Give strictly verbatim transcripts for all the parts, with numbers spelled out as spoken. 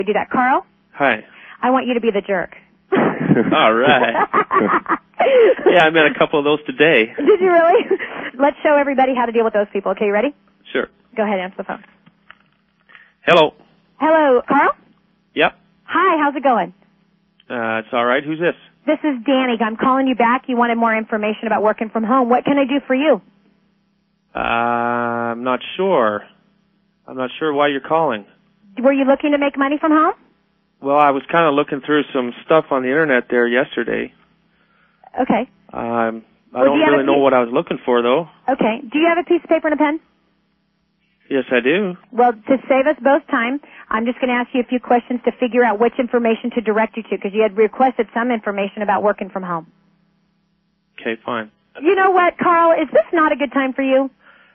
We do that. Carl, Hi. I want you to be the jerk. All right. Yeah, I met a couple of those today. Did you really? Let's show everybody how to deal with those people. Okay, you ready? Sure. Go ahead, answer the phone. Hello. Hello, Carl? Yep. Hi, how's it going? Uh, it's all right. Who's this? This is Danny. I'm calling you back. You wanted more information about working from home. What can I do for you? Uh, I'm not sure. I'm not sure why you're calling. Were you looking to make money from home? Well, I was kind of looking through some stuff on the internet there yesterday. Okay. Um, I Well, don't do you have really a know piece- what I was looking for, though. Okay. Do you have a piece of paper and a pen? Yes, I do. Well, to save us both time, I'm just going to ask you a few questions to figure out which information to direct you to, because you had requested some information about working from home. Okay, fine. You know what, Carl? Is this not a good time for you?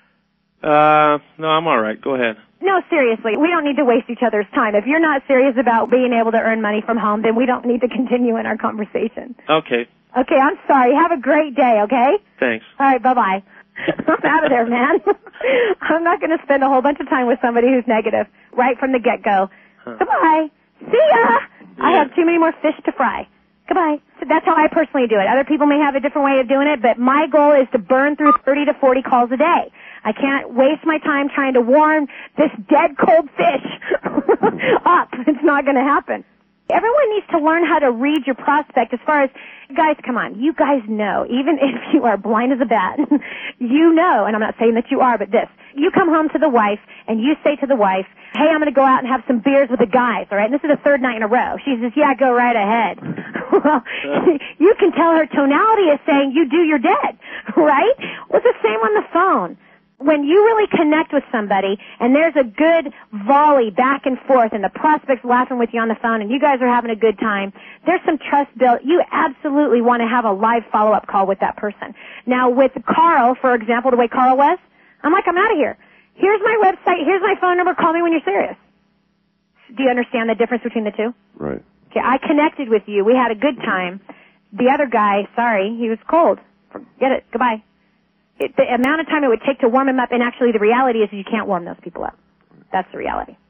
Uh, no, I'm all right. Go ahead. No, seriously. We don't need to waste each other's time. If you're not serious about being able to earn money from home, then we don't need to continue in our conversation. Okay, Okay, I'm sorry. Have a great day, okay? thanks. All right, bye-bye. I'm out of there, man. I'm not going to spend a whole bunch of time with somebody who's negative right from the get-go. Huh. Goodbye. See ya. I Yeah. have too many more fish to fry. Goodbye. So that's how I personally do it. Other people may have a different way of doing it, but my goal is to burn through thirty to forty calls a day. I can't waste my time trying to warm this dead cold fish up. It's not going to happen. Everyone needs to learn how to read your prospect as far as, guys, come on, you guys know, even if you are blind as a bat, you know, and I'm not saying that you are, but this, you come home to the wife and you say to the wife, hey, I'm going to go out and have some beers with the guys, all right? And this is the third night in a row. She says, yeah, go right ahead. Well, you can tell her tonality is saying, you do, you're dead, right? Well, it's the same on the phone. When you really connect with somebody and there's a good volley back and forth and the prospect's laughing with you on the phone and you guys are having a good time, there's some trust built. You absolutely want to have a live follow-up call with that person. Now, with Carl, for example, the way Carl was, I'm like, I'm out of here. Here's my website. Here's my phone number. Call me when you're serious. Do you understand the difference between the two? Right. Okay, I connected with you. We had a good time. The other guy, sorry, he was cold. Forget it. Goodbye. It, the amount of time it would take to warm him up, and actually the reality is you can't warm those people up. That's the reality.